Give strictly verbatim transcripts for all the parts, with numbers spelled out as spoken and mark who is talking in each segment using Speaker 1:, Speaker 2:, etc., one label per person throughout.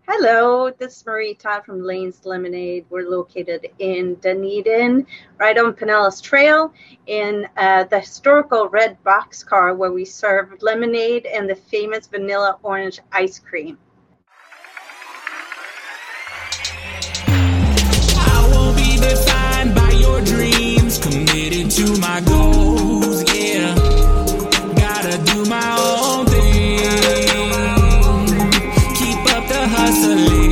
Speaker 1: Hello, this is Marie Todd from Lane's Lemonade. We're located in Dunedin, right on Pinellas Trail, in uh, the historical red boxcar where we serve lemonade and the famous vanilla orange ice cream.
Speaker 2: I won't be defined by your dreams, committed to my goals, yeah. Gotta do my own thing, keep up the hustling.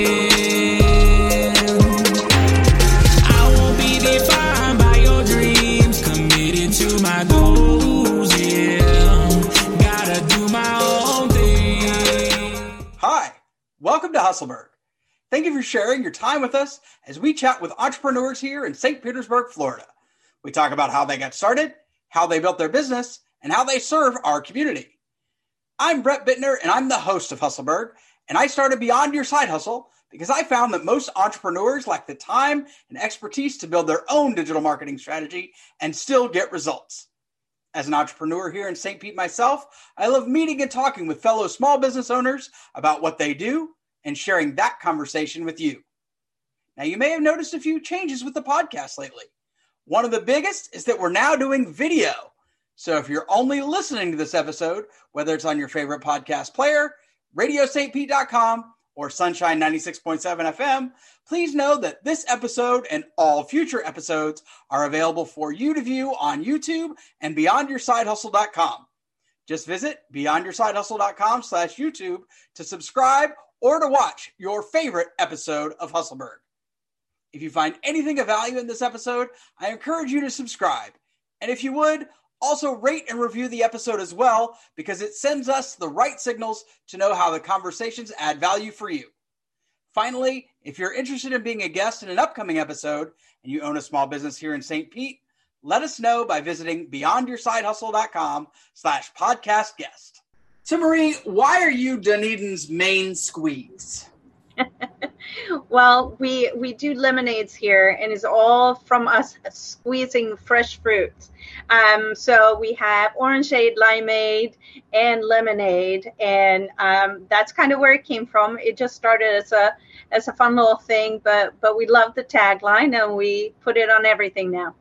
Speaker 2: I won't be defined by your dreams, committed to my goals, yeah. Gotta do my own thing.
Speaker 3: Hi, welcome to Hustleberg. Thank you for sharing your time with us as we chat with entrepreneurs here in Saint Petersburg, Florida. We talk about how they got started, how they built their business, and how they serve our community. I'm Brett Bittner, and I'm the host of Hustleberg, and I started Beyond Your Side Hustle because I found that most entrepreneurs lack the time and expertise to build their own digital marketing strategy and still get results. As an entrepreneur here in Saint Pete myself, I love meeting and talking with fellow small business owners about what they do and sharing that conversation with you. Now, you may have noticed a few changes with the podcast lately. One of the biggest is that we're now doing video. So if you're only listening to this episode, whether it's on your favorite podcast player, radio st pete dot com, or Sunshine ninety-six point seven F M, please know that this episode and all future episodes are available for you to view on YouTube and beyond your side hustle dot com. Just visit beyond your side hustle dot com slash YouTube to subscribe or to watch your favorite episode of Hustleberg. If you find anything of value in this episode, I encourage you to subscribe. And if you would, also rate and review the episode as well, because it sends us the right signals to know how the conversations add value for you. Finally, if you're interested in being a guest in an upcoming episode and you own a small business here in Saint Pete, let us know by visiting beyond your side hustle dot com slash podcast guest. So, Marie, why are you Dunedin's main squeeze?
Speaker 1: Well, we we do lemonades here, and it's all from us squeezing fresh fruits. Um, so we have orangeade, limeade, and lemonade, and um, that's kind of where it came from. It just started as a as a fun little thing, but but we love the tagline, and we put it on everything now.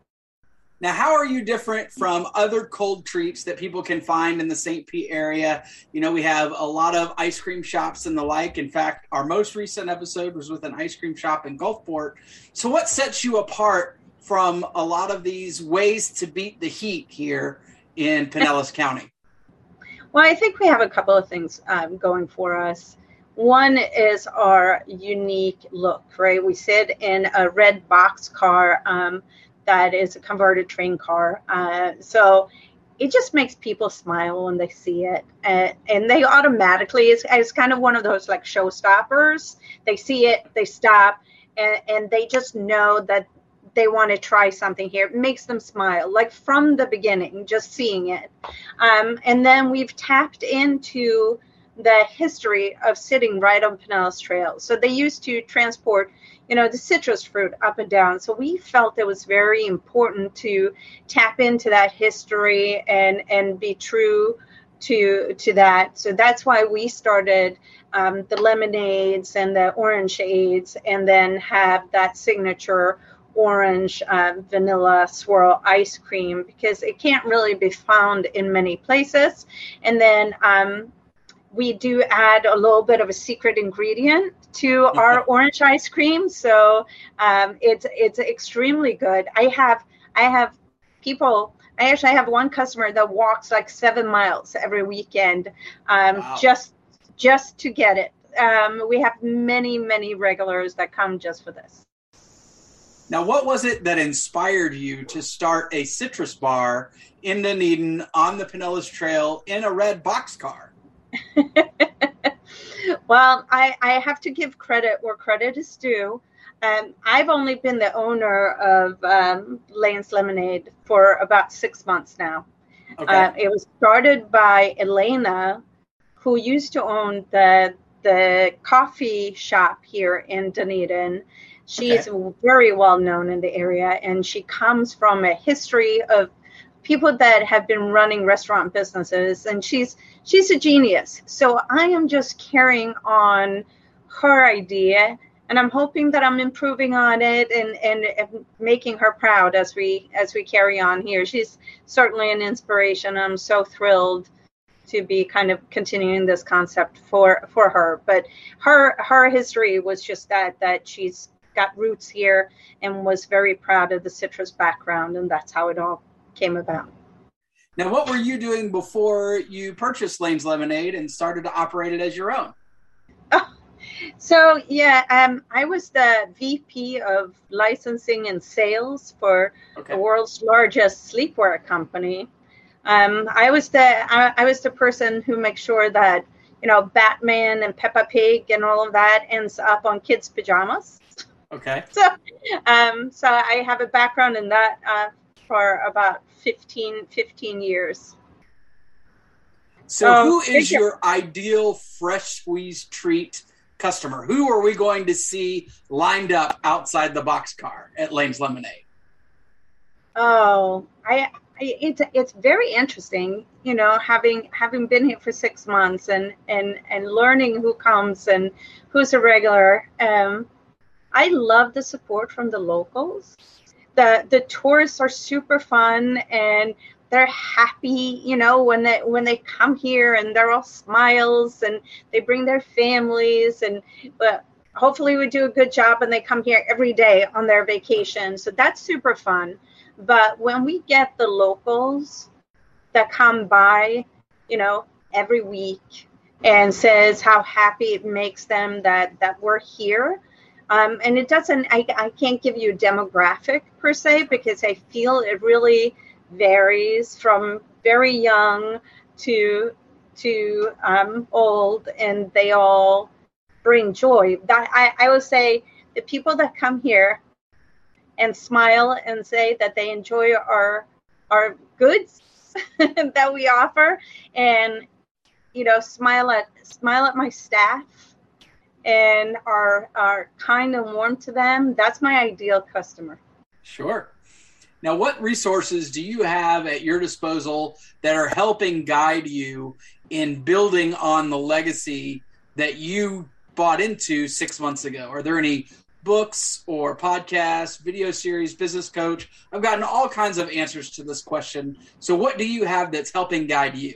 Speaker 3: Now, how are you different from other cold treats that people can find in the Saint Pete area? You know, we have a lot of ice cream shops and the like. In fact, our most recent episode was with an ice cream shop in Gulfport. So what sets you apart from a lot of these ways to beat the heat here in Pinellas County?
Speaker 1: Well, I think we have a couple of things um, going for us. One is our unique look, right? We sit in a red boxcar um, that is a converted train car. Uh, so it just makes people smile when they see it. And, and they automatically, it's, it's kind of one of those like showstoppers. They see it, they stop, and, and they just know that they want to try something here. It makes them smile, like from the beginning, just seeing it. Um, and then we've tapped into the history of sitting right on Pinellas Trail. So they used to transport, you know, the citrus fruit up and down. So we felt it was very important to tap into that history and, and be true to to that. So that's why we started um, the lemonades and the orangeades, and then have that signature orange uh, vanilla swirl ice cream, because it can't really be found in many places. And then um, we do add a little bit of a secret ingredient to our orange ice cream. So um, it's it's extremely good. I have I have people, I actually have one customer that walks like seven miles every weekend um,
Speaker 3: Wow.
Speaker 1: just just to get it. Um, we have many, many regulars that come just for this.
Speaker 3: Now, what was it that inspired you to start a citrus bar in Dunedin on the Pinellas Trail in a red boxcar?
Speaker 1: Well, I, I have to give credit where credit is due. Um, I've only been the owner of um, Lane's Lemonade for about six months now.
Speaker 3: Okay.
Speaker 1: Uh, it was started by Elena, who used to own the the coffee shop here in Dunedin. She
Speaker 3: Okay.
Speaker 1: is very well known in the area, and she comes from a history of people that have been running restaurant businesses, and she's she's a genius. So I am just carrying on her idea, and I'm hoping that I'm improving on it and, and, and making her proud as we as we carry on here. She's certainly an inspiration. I'm so thrilled to be kind of continuing this concept for for her. But her her history was just that that she's got roots here and was very proud of the citrus background, and that's how it all came about.
Speaker 3: Now, what were you doing before you purchased Lane's Lemonade and started to operate it as your own?
Speaker 1: Oh, so yeah, um, I was the V P of licensing and sales for okay. the world's largest sleepwear company. Um, I was the I, I was the person who makes sure that, you know, Batman and Peppa Pig and all of that ends up on kids' pajamas.
Speaker 3: Okay.
Speaker 1: So, um, so I have a background in that uh, for about fifteen years.
Speaker 3: So, so who is your ideal fresh squeezed treat customer? Who are we going to see lined up outside the boxcar at Lane's Lemonade?
Speaker 1: Oh, I. It's it's very interesting, you know, having having been here for six months and and and learning who comes and who's a regular. Um, I love the support from the locals. The the tourists are super fun and they're happy, you know, when they when they come here, and they're all smiles and they bring their families, and but hopefully we do a good job and they come here every day on their vacation. So that's super fun. But when we get the locals that come by, you know, every week and says how happy it makes them that, that we're here. Um, and it doesn't, I, I can't give you a demographic per se, because I feel it really varies from very young to, to um, old, and they all bring joy. That I, I would say the people that come here and smile and say that they enjoy our our goods that we offer, and you know, smile at smile at my staff and are are kind and warm to them. That's my ideal customer.
Speaker 3: Sure. Now, what resources do you have at your disposal that are helping guide you in building on the legacy that you bought into six months ago? Are there any books or podcasts, video series, business coach? I've gotten all kinds of answers to this question. So what do you have that's helping guide you?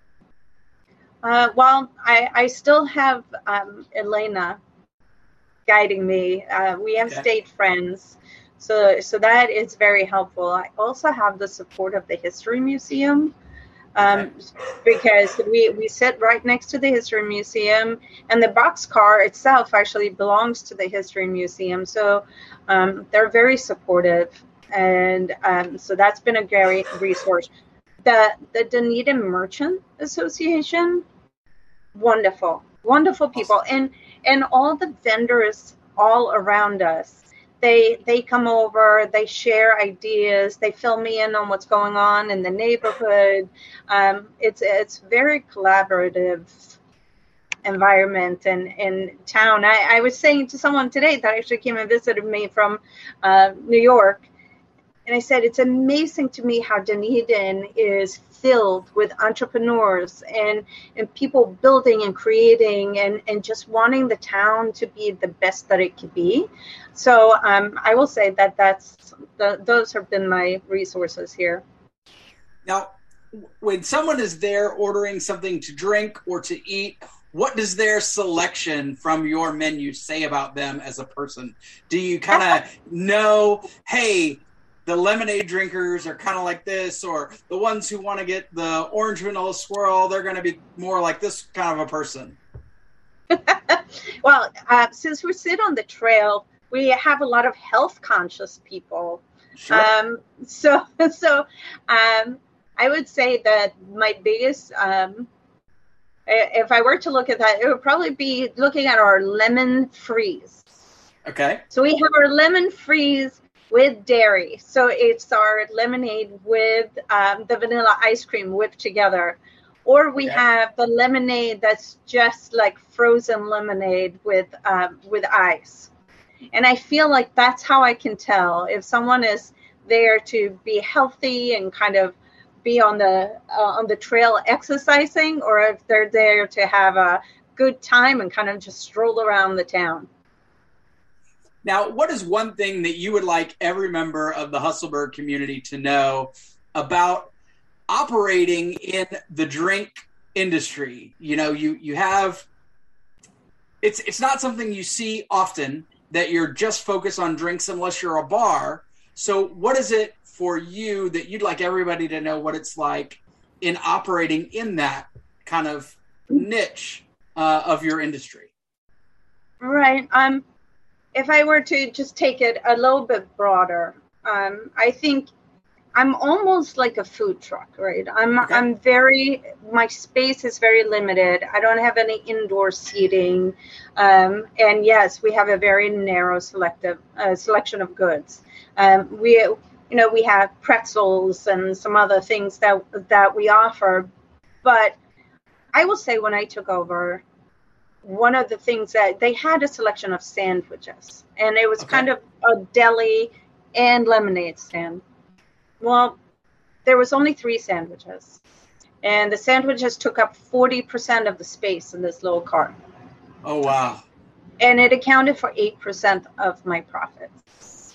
Speaker 1: Uh, well, I, I still have um, Elena guiding me. Uh, we have okay. stayed friends. So, so that is very helpful. I also have the support of the History Museum. Um, okay. Because we, we sit right next to the History Museum, and the boxcar itself actually belongs to the History Museum. So um, they're very supportive, and um, so that's been a great resource. The the Dunedin Merchant Association, wonderful, wonderful people, and and all the vendors all around us. They they come over, they share ideas, they fill me in on what's going on in the neighborhood. Um, it's it's very collaborative environment in, in town. I, I was saying to someone today that actually came and visited me from uh, New York, and I said, it's amazing to me how Dunedin is filled with entrepreneurs and, and people building and creating and, and just wanting the town to be the best that it could be. So um, I will say that that's the, those have been my resources here.
Speaker 3: Now, when someone is there ordering something to drink or to eat, what does their selection from your menu say about them as a person? Do you kind of know, hey, the lemonade drinkers are kind of like this, or the ones who want to get the orange vanilla swirl, they're going to be more like this kind of a person?
Speaker 1: Well, uh, since we sit on the trail, we have a lot of health conscious people.
Speaker 3: Sure.
Speaker 1: Um, so, so um, I would say that my biggest, um, if I were to look at that, it would probably be looking at our lemon freeze.
Speaker 3: Okay.
Speaker 1: So we have our lemon freeze with dairy. So it's our lemonade with um, the vanilla ice cream whipped together. Or we okay. have the lemonade that's just like frozen lemonade with um, with ice. And I feel like that's how I can tell if someone is there to be healthy and kind of be on the uh, on the trail exercising, or if they're there to have a good time and kind of just stroll around the town.
Speaker 3: Now, what is one thing that you would like every member of the Hustleberg community to know about operating in the drink industry? You know, you you have it's it's not something you see often, that you're just focused on drinks unless you're a bar. So what is it for you that you'd like everybody to know what it's like in operating in that kind of niche uh, of your industry?
Speaker 1: Right. Um, if I were to just take it a little bit broader, um, I think I'm almost like a food truck, right? I'm okay. I'm very, my space is very limited. I don't have any indoor seating. Um, and yes, we have a very narrow selective uh, selection of goods. Um, we, you know, we have pretzels and some other things that that we offer. But I will say when I took over, one of the things that they had a selection of sandwiches, and it was okay. kind of a deli and lemonade stand. Well, there was only three sandwiches, and the sandwiches took up forty percent of the space in this little cart.
Speaker 3: Oh, wow.
Speaker 1: And it accounted for eight percent of my profits.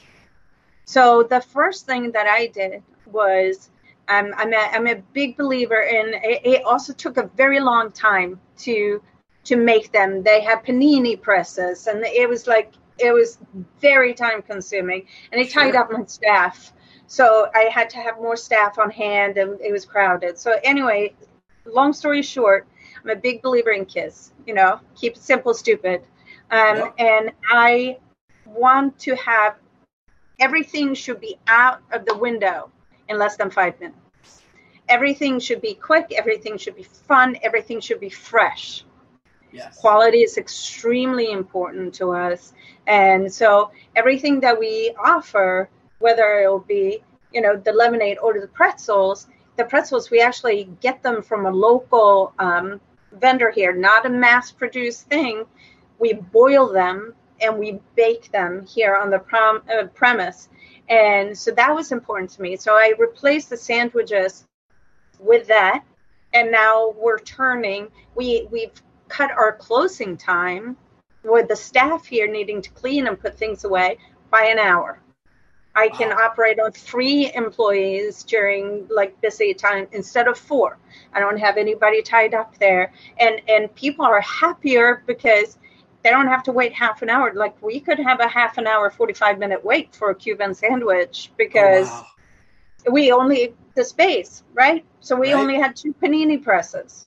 Speaker 1: So the first thing that I did was, um, I'm, a, I'm a big believer in, it, it also took a very long time to to make them. They had panini presses, and it was like, it was very time consuming, and it tied sure. up my staff. So I had to have more staff on hand, and it was crowded. So anyway, long story short, I'm a big believer in KISS, you know, keep it simple, stupid. Um, yep. And I want to have, everything should be out of the window in less than five minutes. Everything should be quick. Everything should be fun. Everything should be fresh.
Speaker 3: Yes.
Speaker 1: Quality is extremely important to us. And so everything that we offer, whether it will be, you know, the lemonade or the pretzels, the pretzels, we actually get them from a local um, vendor here, not a mass-produced thing. We boil them and we bake them here on the prom- uh, premise. And so that was important to me. So I replaced the sandwiches with that. And now we're turning, we, we've cut our closing time with the staff here needing to clean and put things away by an hour. I can wow. operate on three employees during like busy time instead of four. I don't have anybody tied up there. And and people are happier because they don't have to wait half an hour. Like we could have a half an hour, forty-five minute wait for a Cuban sandwich because oh, wow. we only, the space, right? So we right. only had two panini presses.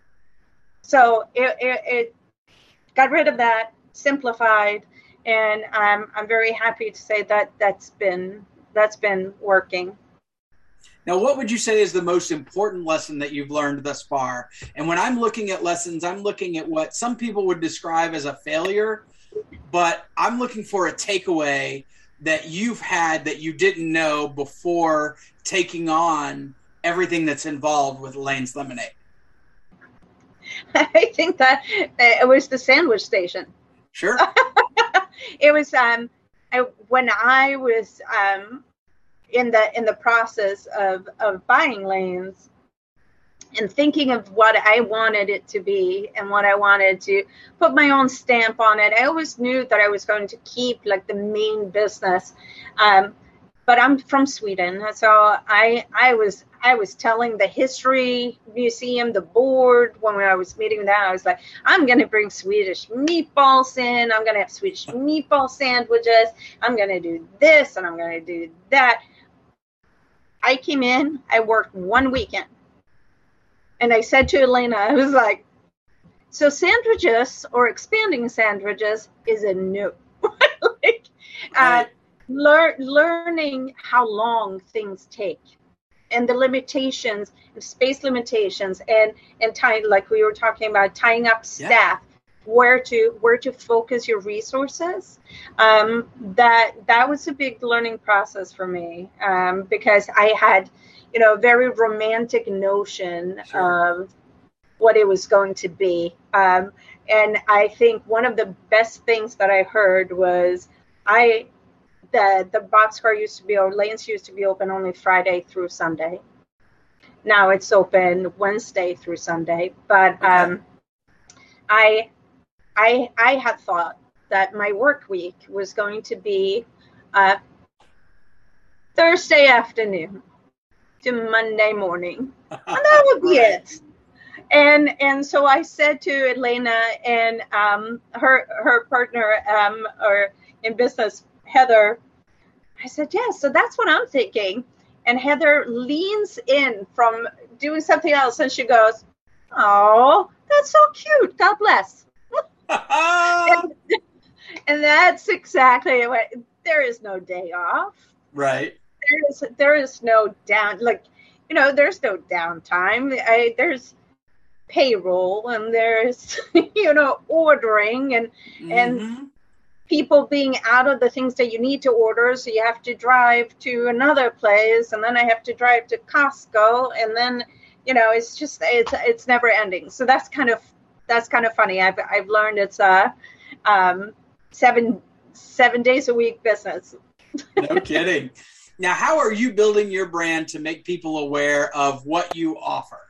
Speaker 1: So it, it, it got rid of that, simplified. And I'm I'm very happy to say that that's been that's been working.
Speaker 3: Now, what would you say is the most important lesson that you've learned thus far? And when I'm looking at lessons, I'm looking at what some people would describe as a failure, but I'm looking for a takeaway that you've had that you didn't know before taking on everything that's involved with Lane's Lemonade.
Speaker 1: I think that it was the sandwich station.
Speaker 3: Sure.
Speaker 1: It was um, I, when I was um, in the in the process of, of buying Lane's and thinking of what I wanted it to be and what I wanted to put my own stamp on it. I always knew that I was going to keep like the main business, um, but I'm from Sweden, so I I was. I was telling the history museum, the board, when I was meeting with them, I was like, I'm going to bring Swedish meatballs in. I'm going to have Swedish meatball sandwiches. I'm going to do this and I'm going to do that. I came in, I worked one weekend. And I said to Elena, I was like, so sandwiches or expanding sandwiches is a no. like, uh, lear- learning how long things take. And the limitations, space limitations, and and tying, like we were talking about, tying up staff, yeah. where to where to focus your resources. Um, that that was a big learning process for me um, because I had, you know, a very romantic notion sure. of what it was going to be, um, and I think one of the best things that I heard was I. The the boxcar used to be, or Lane's used to be open only Friday through Sunday. now it's open Wednesday through Sunday. But
Speaker 3: Okay.
Speaker 1: um, I, I, I had thought that my work week was going to be uh, Thursday afternoon to Monday morning, and that would be
Speaker 3: Right.
Speaker 1: it. And and so I said to Elena and um, her her partner um, or in business, Heather, I said, yeah, so that's what I'm thinking. And Heather leans in from doing something else, and she goes, oh, that's so cute. God bless. and, and that's exactly what, there is no day off.
Speaker 3: Right.
Speaker 1: There is there is no down, like, you know, there's no downtime. I, there's payroll, and there's, you know, ordering, and and
Speaker 3: Mm-hmm.
Speaker 1: people being out of the things that you need to order. So you have to drive to another place, and then I have to drive to Costco, and then, you know, it's just, it's it's never ending. So that's kind of that's kind of funny. I've I've learned it's a um, seven seven days a week business.
Speaker 3: No kidding. Now, how are you building your brand to make people aware of what you offer?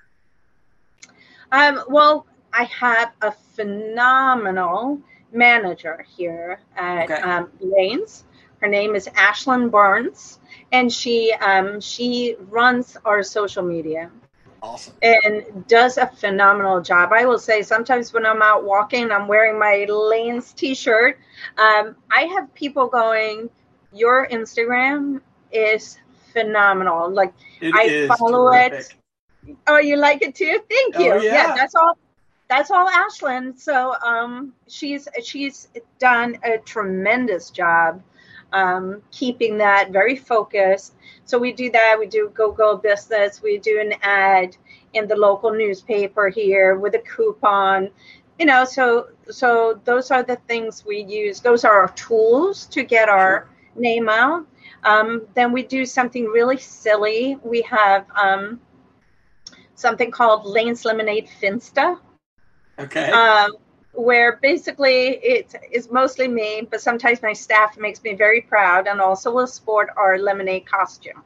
Speaker 1: Um, well, I have a phenomenal manager here at
Speaker 3: Okay.
Speaker 1: um, Lanes. Her name is Ashlyn Burns, and she um, she runs our social media
Speaker 3: Awesome.
Speaker 1: and does a phenomenal job. I will say sometimes when I'm out walking, I'm wearing my Lanes t-shirt. Um, I have people going, your Instagram is phenomenal. Like,
Speaker 3: It
Speaker 1: I
Speaker 3: is
Speaker 1: follow
Speaker 3: terrific.
Speaker 1: it. Oh, you like it too? Thank
Speaker 3: Oh,
Speaker 1: you.
Speaker 3: yeah.
Speaker 1: that's all. That's all Ashlyn. So um, she's she's done a tremendous job um, keeping that very focused. So we do that. We do Go Go Business. We do an ad in the local newspaper here with a coupon. You know, so so those are the things we use. Those are our tools to get our
Speaker 3: Sure.
Speaker 1: name out. Um, then we do something really silly. We have um, something called Lane's Lemonade Finsta.
Speaker 3: Okay.
Speaker 1: Um, where basically it is mostly me, but sometimes my staff makes me very proud and also will sport our lemonade costume.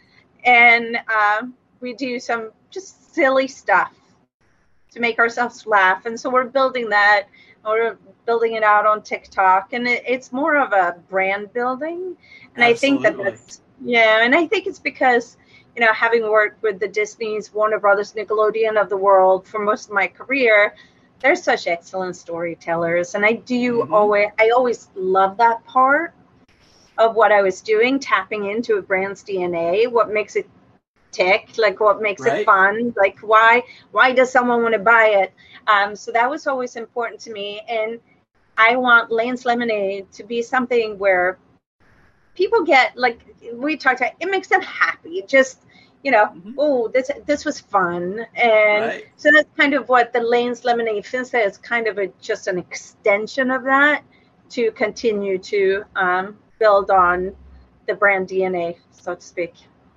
Speaker 1: And um, we do some just silly stuff to make ourselves laugh. And so we're building that, or building it out on TikTok. And it, it's more of a brand building. And I think that
Speaker 3: Absolutely.
Speaker 1: that's, yeah, and I think it's because, you know, having worked with the Disney's, Warner Brothers, Nickelodeon of the world for most of my career, they're such excellent storytellers. And I do
Speaker 3: Mhm.
Speaker 1: always, I always love that part of what I was doing, tapping into a brand's D N A, what makes it tick, like what makes
Speaker 3: Right.
Speaker 1: it fun, like why, why does someone want to buy it? Um, so that was always important to me. And I want Lane's Lemonade to be something where people get, like we talked about, it makes them happy. Just, you know,
Speaker 3: Mhm.
Speaker 1: oh, this this was fun. And
Speaker 3: Right.
Speaker 1: so that's kind of what the Lane's Lemonade Finsta is, kind of a, just an extension of that to continue to um, build on the brand D N A, so to speak.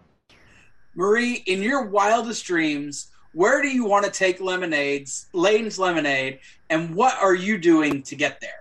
Speaker 3: Marie, in your wildest dreams, where do you want to take Lemonades, Lane's Lemonade, and what are you doing to get there?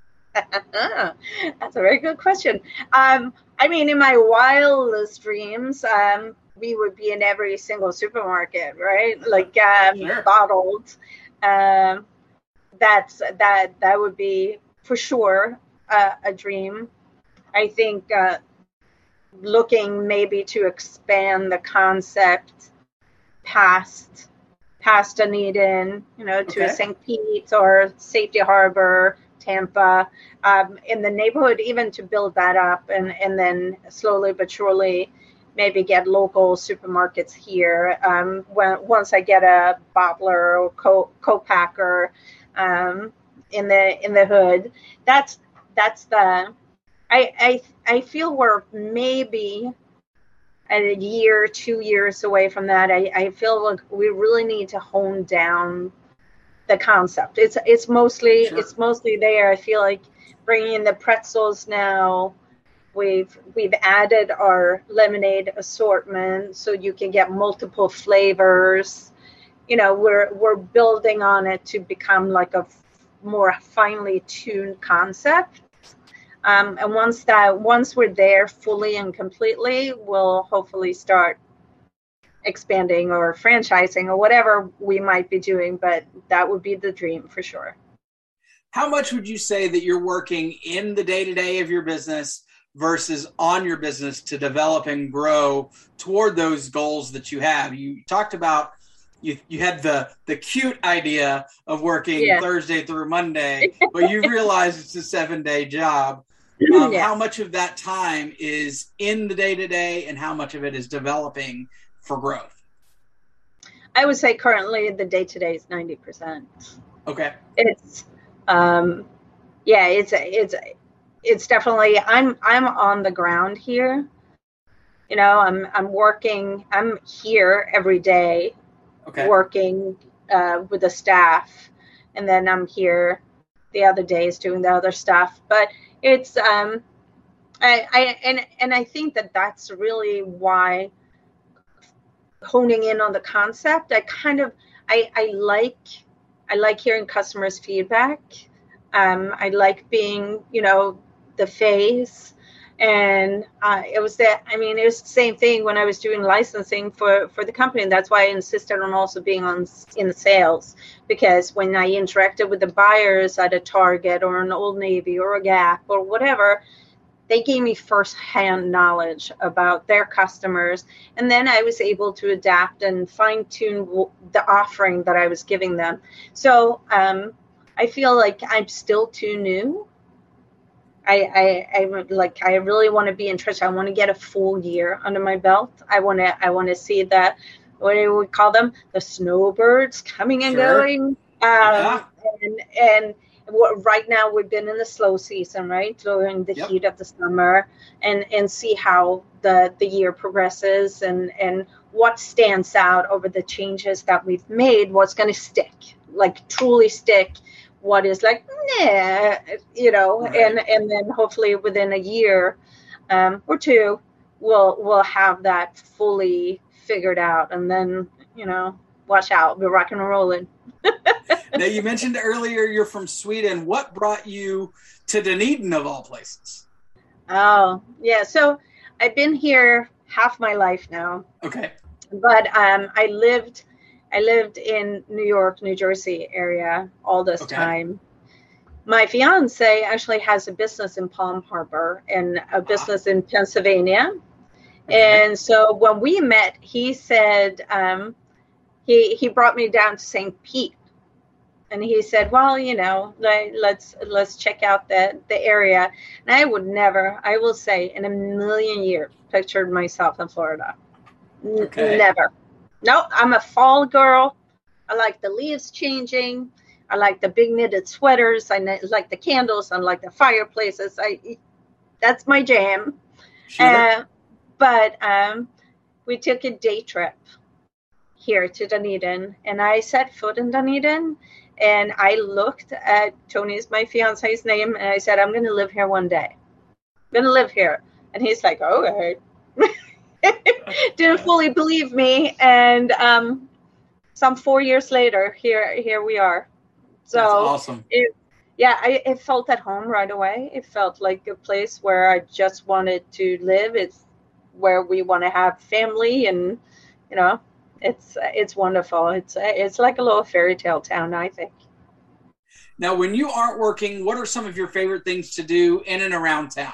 Speaker 1: That's a very good question. Um, I mean, in my wildest dreams, um, we would be in every single supermarket, right? Like um,
Speaker 3: Sure.
Speaker 1: bottled. Um, that's that. That would be for sure uh, a dream. I think uh, looking maybe to expand the concept past past Dunedin, you know, to
Speaker 3: Okay.
Speaker 1: Saint Pete or Safety Harbor, Tampa, um, in the neighborhood, even to build that up, and, and then slowly but surely maybe get local supermarkets here. Um, when once I get a bottler or co co-packer um, in the in the hood, that's that's the I I I feel we're maybe a year, two years away from that. I, I feel like we really need to hone down the concept. It's it's mostly
Speaker 3: Sure.
Speaker 1: it's mostly there. I feel like bringing in the pretzels now. We've we've added our lemonade assortment so you can get multiple flavors. You know, we're we're building on it to become like a more finely tuned concept. Um, and once that once we're there fully and completely, we'll hopefully start expanding or franchising or whatever we might be doing, but that would be the dream for sure.
Speaker 3: How much would you say that you're working in the day-to-day of your business versus on your business to develop and grow toward those goals that you have? You talked about you you had the the cute idea of working yeah. Thursday through Monday, but you realize it's a seven-day job. Um, yeah. How much of that time is in the day-to-day and how much of it is developing for growth?
Speaker 1: I would say currently the day-to-day is ninety percent.
Speaker 3: Okay.
Speaker 1: It's, um, yeah, it's, it's, it's definitely, I'm, I'm on the ground here. You know, I'm, I'm working, I'm here every day, okay. working, uh, with the staff, and then I'm here the other days doing the other stuff, but it's, um, I, I, and, and I think that that's really why honing in on the concept, I kind of, I, I like, I like hearing customers' feedback. Um, I like being, you know, the face. And uh, it was that, I mean, it was the same thing when I was doing licensing for, for the company. And that's why I insisted on also being on in sales, because when I interacted with the buyers at a Target or an Old Navy or a Gap or whatever, they gave me firsthand knowledge about their customers. And then I was able to adapt and fine tune the offering that I was giving them. So um, I feel like I'm still too new. I, I, I like, I really want to be interested. I want to get a full year under my belt. I want to, I want to see that, what do we call them? The snowbirds coming and sure. going. Um, yeah. And, and, right now we've been in the slow season, right, during the yep. heat of the summer, and and see how the the year progresses and and what stands out over the changes that we've made, what's going to stick, like truly stick, what is like nah, you know, right. and and then hopefully within a year um or two we'll we'll have that fully figured out, and then, you know, watch out, we're rocking and rolling.
Speaker 3: Now, you mentioned earlier you're from Sweden. What brought you to Dunedin, of all places?
Speaker 1: Oh, yeah. So I've been here half my life now.
Speaker 3: Okay.
Speaker 1: But um, I lived, I lived in New York, New Jersey area all this okay. time. My fiance actually has a business in Palm Harbor and a business ah. in Pennsylvania. Okay. And so when we met, he said um, he he brought me down to Saint Pete. And he said, well, you know, let, let's let's check out the, the area. And I would never, I will say, in a million years, pictured myself in Florida. N- okay. Never. No, I'm a fall girl. I like the leaves changing. I like the big knitted sweaters. I like the candles. I like the fireplaces. I That's my jam. Sure. Uh, but um, we took a day trip here to Dunedin. And I set foot in Dunedin. And I looked at Tony's, my fiance's name, and I said, I'm going to live here one day. I'm going to live here. And he's like, okay. Didn't fully believe me. And um, some four years later, here here we are. So
Speaker 3: that's awesome.
Speaker 1: It, yeah, I, it felt at home right away. It felt like a place where I just wanted to live. It's where we want to have family, and, you know, It's it's wonderful. It's it's like a little fairy tale town, I think.
Speaker 3: Now, when you aren't working, what are some of your favorite things to do in and around town?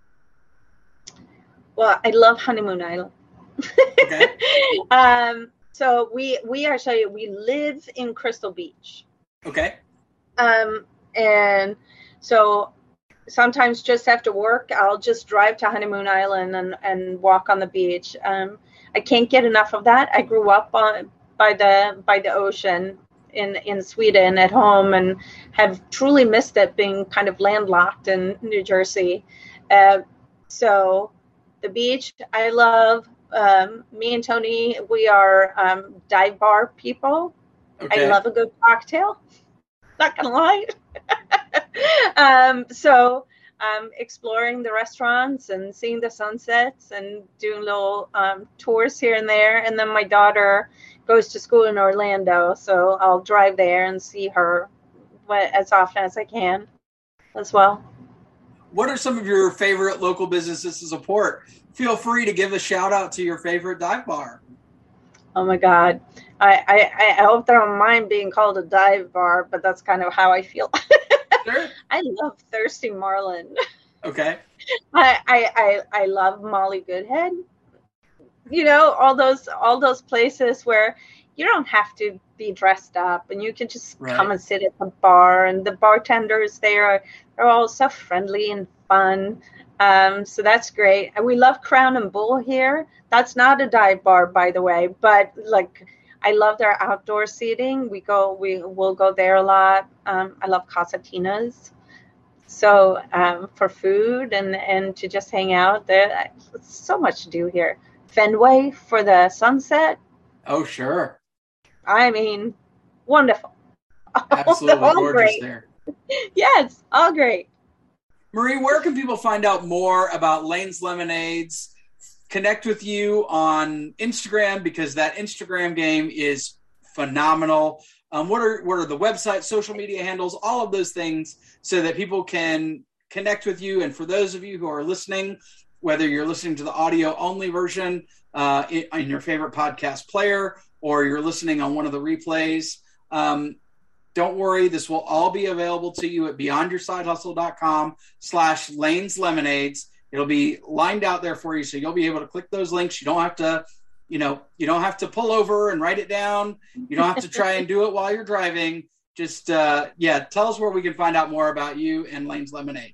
Speaker 1: Well, I love Honeymoon Island.
Speaker 3: Okay.
Speaker 1: um. So we we actually we live in Crystal Beach.
Speaker 3: Okay.
Speaker 1: Um. And so sometimes just after work, I'll just drive to Honeymoon Island and and walk on the beach. Um. I can't get enough of that. I grew up on by the by the ocean in, in Sweden at home, and have truly missed it being kind of landlocked in New Jersey. Uh, so the beach, I love. Um, me and Tony, we are um, dive bar people. Okay. I love a good cocktail. Not gonna lie. um, so. Um, exploring the restaurants and seeing the sunsets and doing little um, tours here and there. And then my daughter goes to school in Orlando, so I'll drive there and see her as often as I can as well.
Speaker 3: What are some of your favorite local businesses to support? Feel free to give a shout out to your favorite dive bar.
Speaker 1: Oh my God. I, I, I hope they don't mind being called a dive bar, but that's kind of how I feel.
Speaker 3: Sure.
Speaker 1: I love Thirsty Marlin.
Speaker 3: Okay.
Speaker 1: I, I, I, I love Molly Goodhead. You know, all those all those places where you don't have to be dressed up and you can just
Speaker 3: Right.
Speaker 1: come and sit at the bar, and the bartenders there are, are all so friendly and fun. Um, so that's great. And we love Crown and Bull here. That's not a dive bar, by the way, but like I love their outdoor seating. We go we will go there a lot. Um, I love Casatina's. So um, for food and and to just hang out there, so much to do here. Fenway for the sunset.
Speaker 3: Oh, sure.
Speaker 1: I mean, wonderful.
Speaker 3: Absolutely
Speaker 1: all
Speaker 3: gorgeous
Speaker 1: great.
Speaker 3: there.
Speaker 1: Yes, all great.
Speaker 3: Marie, where can people find out more about Lane's Lemonades? Connect with you on Instagram, because that Instagram game is phenomenal. Um, what are what are the website, social media handles, all of those things, so that people can connect with you? And for those of you who are listening, whether you're listening to the audio only version uh, in, in your favorite podcast player, or you're listening on one of the replays, um, don't worry. This will all be available to you at beyondyoursidehustle.com slash Lane's Lemonades. It'll be lined out there for you, so you'll be able to click those links. You don't have to, you know, you don't have to pull over and write it down. You don't have to try and do it while you're driving. Just, uh, yeah, tell us where we can find out more about you and Lane's Lemonade.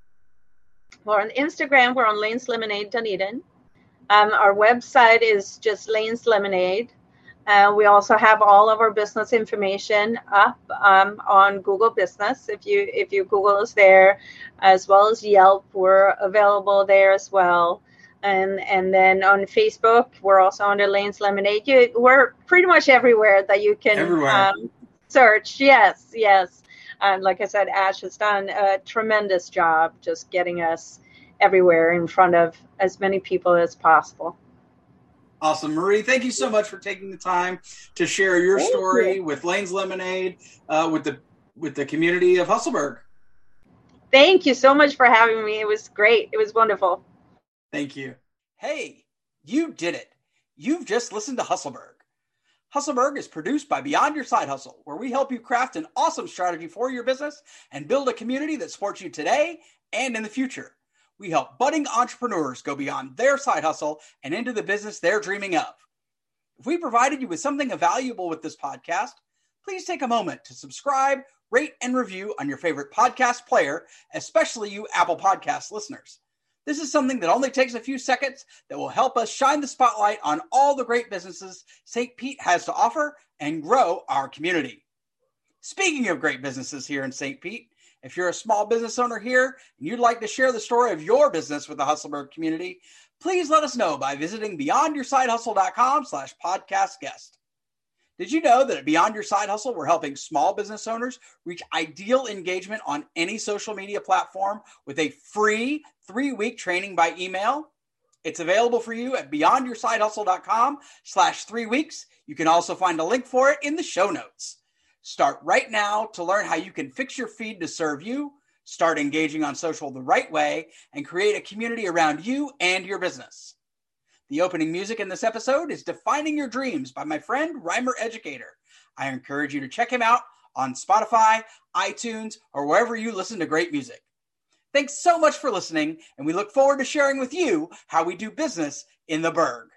Speaker 1: Well, on Instagram, we're on Lane's Lemonade Dunedin. Um, our website is just Lane's Lemonade. Uh, we also have all of our business information up um, on Google Business. If you if you Google us there, as well as Yelp, we're available there as well. And and then on Facebook, we're also under Lane's Lemonade. You, we're pretty much everywhere that you can um, search. Yes, yes. And like I said, Ash has done a tremendous job just getting us everywhere in front of as many people as possible.
Speaker 3: Awesome. Marie, thank you so much for taking the time to share your
Speaker 1: Thank
Speaker 3: story
Speaker 1: you.
Speaker 3: with Lane's Lemonade, uh, with the with the community of Hustleburg.
Speaker 1: Thank you so much for having me. It was great. It was wonderful.
Speaker 3: Thank you. Hey, you did it. You've just listened to Hustleburg. Hustleburg is produced by Beyond Your Side Hustle, where we help you craft an awesome strategy for your business and build a community that supports you today and in the future. We help budding entrepreneurs go beyond their side hustle and into the business they're dreaming of. If we provided you with something valuable with this podcast, please take a moment to subscribe, rate, and review on your favorite podcast player, especially you Apple Podcast listeners. This is something that only takes a few seconds that will help us shine the spotlight on all the great businesses Saint Pete has to offer and grow our community. Speaking of great businesses here in Saint Pete, if you're a small business owner here and you'd like to share the story of your business with the Hustleburg community, please let us know by visiting beyondyoursidehustle.com slash podcast guest. Did you know that at Beyond Your Side Hustle, we're helping small business owners reach ideal engagement on any social media platform with a free three-week training by email? It's available for you at beyondyoursidehustle.com slash three weeks. You can also find a link for it in the show notes. Start right now to learn how you can fix your feed to serve you, start engaging on social the right way, and create a community around you and your business. The opening music in this episode is Defining Your Dreams by my friend Rhymer Educator. I encourage you to check him out on Spotify, iTunes, or wherever you listen to great music. Thanks so much for listening, and we look forward to sharing with you how we do business in the Burg.